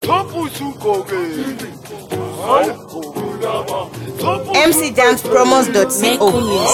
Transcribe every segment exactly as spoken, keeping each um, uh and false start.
M C Jams Promos dot co.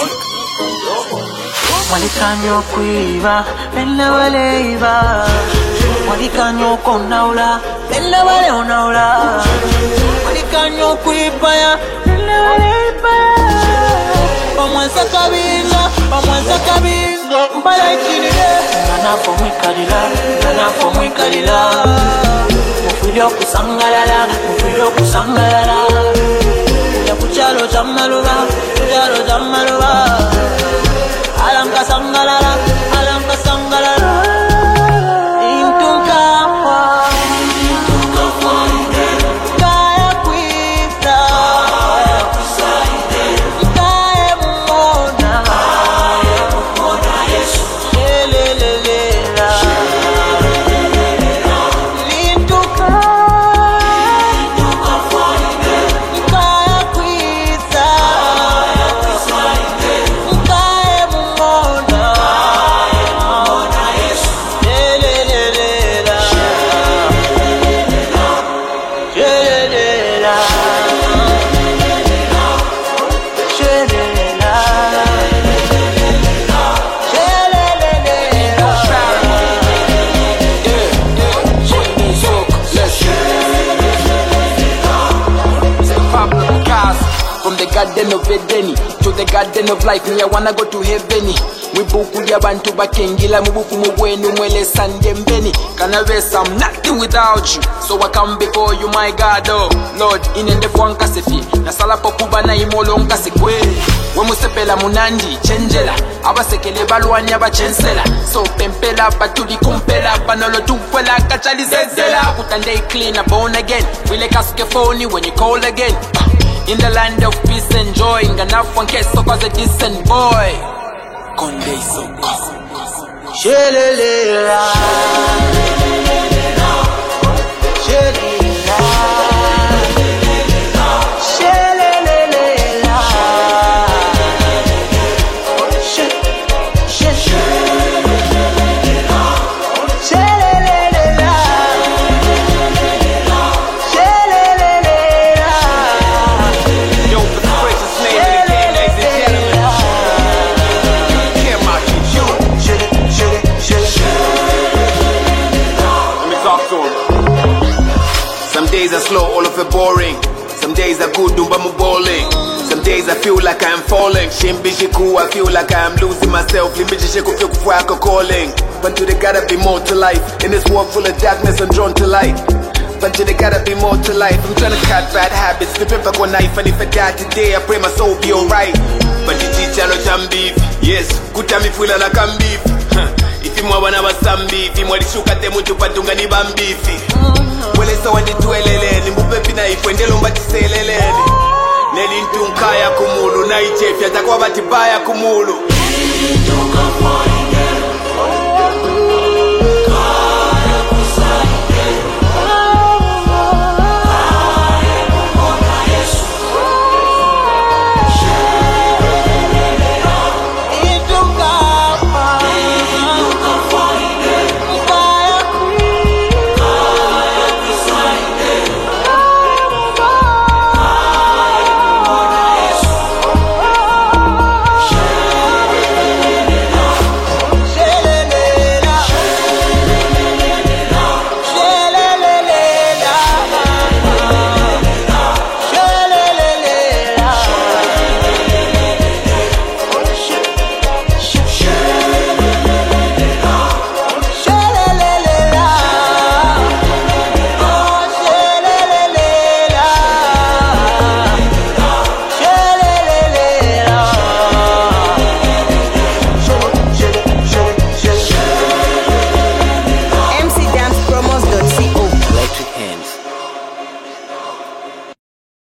Walikanyo kuiva, bella waleiva. Walikanyo konaula, bella wale onaula. Walikanyo kuipaya, bella waleiva. Pamwansa kabinga, pamwansa kabinga. Mbala ikiride, nana pomwi kalila, nana pomwi kalila. Mufilio kusangalala, mufilio kusangalala. Ya kuchalo jamaluba, kuchalo jamaluba. Alanka sangalala, alanka sangalala. Intunkawa, intunkawa ide. Kaya kuita, kaya kusaide. Kaya mona, kaya mona Yesu. Lelelelela, intunkawa, intunkawa ide. Kaya kuita, kaya kusaide. Kaya mona, mona Yesu. Lelelelela, lelelelela, from the garden of Eden to the garden of life, me I wanna go to heaven. Mwibuku ya bantu bakengila mubuku mubwenu mwele sande mbeni. Kanavesa, I'm nothing without you, so I come before you my God. Oh Lord, inende fwanka sefi nasala pokuba na imolo nkase kwe. Wemusepela munandi chenjela abasekele balwanya bachensela. So pempela batuli kumpela banolo tukwela kachali zezela. Kutande clean born again, wile kasuke phone when you call again. In the land of peace and joy, enough one case so cause a decent boy. Konde soko, shelelera, shelelera, shelelera, she, she, shelelera, shelelera, shelelera. yo, for the precious name of the king, ladies and gentlemen. Kim out here, let me talk to him. Some days are slow, all of it boring. Some days are good, but I'm balling. Some days I feel like I'm falling. Shimbishiku, I feel like I'm losing myself. Limbishiku, feel like I'm calling. But there gotta be more to life. In this world full of darkness, I'm drawn to light. But there gotta be more to life. I'm trying to cut bad habits, flipping back one knife. And if I die today, I pray my soul be alright. But you teach I know beef. Yes, good time if we like I'm beef. If you want to some beef, you want to shoot at them with you, but don't get any beefy. Well, it's so when you do a lady, move up in a if when they don't but to say lady. Nelly Tunkaya Kumulu, night chef, Yatakwabati Baya Kumulu.